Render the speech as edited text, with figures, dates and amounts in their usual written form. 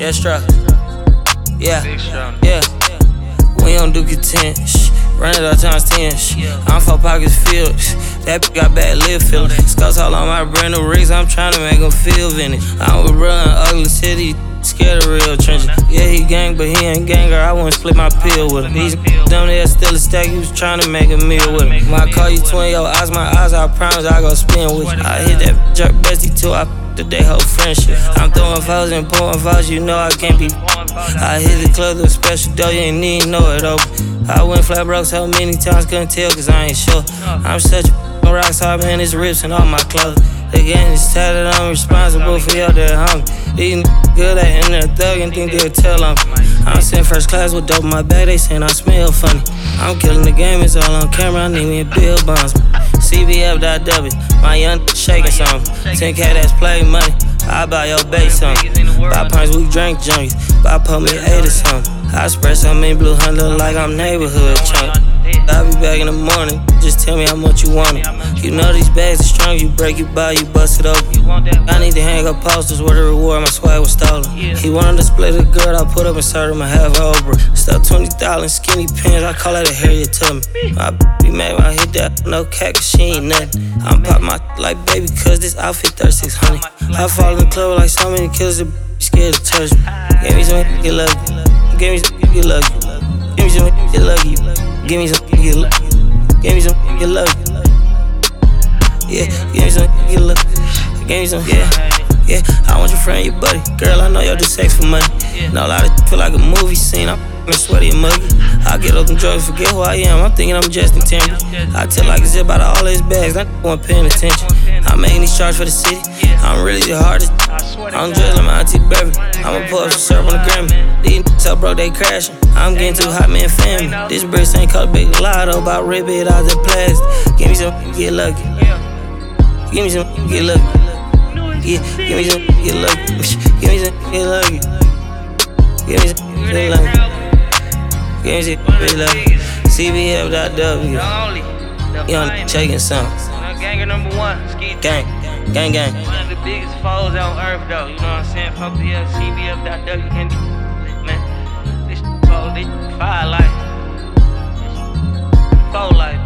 Yeah, struck. Yeah, yeah. We don't do content. Run it all times 10. I'm 4 pockets filled. That got bad lip feel. Scouts all on my brand new rigs. I'm tryna make them feel vintage. I was run ugly city. Scared of real trenches. Yeah, he gang, but he ain't ganger. I wouldn't split my pill with him. These dumb there still a stack. He was tryna make a meal with him. When I call you twin, your eyes, my eyes, I promise I gon' spin with you. I hit that jerk bestie too. I the day whole friendship. I'm throwing foes and pouring foes, you know I can't be. I hit the club with a special dough, you ain't even know it open. I went flat broke so many times, couldn't tell cause I ain't sure. I'm such a rock star, man, it's rips and all my clothes. The game is tatted, I'm responsible for your dead homie. These good at in there thug and think they'll tell on me. I'm sitting first class with dope in my bag, they saying I smell funny. I'm killing the game, it's all on camera, I need me a Bill Bonds. CBF.W, my young shaking something. 10K that's play money, I buy your base something. Buy pints, we drink junkies, buy put me 8 or something. I spread some in blue hunt, look like I'm neighborhood chunk. I'll be back in the morning, just tell me how much you want it. You know these bags are strong, you break, you buy, you bust it open. I need to hang up posters with a reward, my swag was stolen. He wanted to split a girl, I put up inside him, I have over. Stuff 20,000 skinny pants, I call that a Harriet Tubman. I be mad when I hit that, no cat, cause she ain't nothing. I'm pop my like baby, cause this outfit 3600. I fall in the club like so many killers, they scared to touch me. Give me some, get lucky. Give me some, get lucky. Give me some, get lucky. Give me some, get lucky. Give me some, get lucky. Yeah, give me some, get lucky. Give me some, yeah. I want your friend, your buddy. Girl, I know y'all do sex for money. Know a lot of feel like a movie scene. I'm sweaty and muggy. I get up and drugs, forget who I am. I'm thinking I'm Justin Timberlake. I tell like it's about all his bags. I wasn't paying attention. I'm making these charts for the city. I'm really the hardest. I'm drilling my auntie Beverly. I'ma pull up some syrup on the Grammy. These so broke, they crashing. I'm getting too hot, man, family. This bricks ain't called Big Lotto, about rip it out the plastic. Give me some, get lucky. Give me some, get lucky. Yeah, give me some, get lucky. Give me some, get lucky. Give me some, get lucky. Give me some, get lucky. CBF.W. Young shaking something. Ganger #1, Gang. One of the biggest foes on earth, though. You know what I'm saying? Fuck the CBF.W. Can't be, man. This foe, this fire life. Foe life.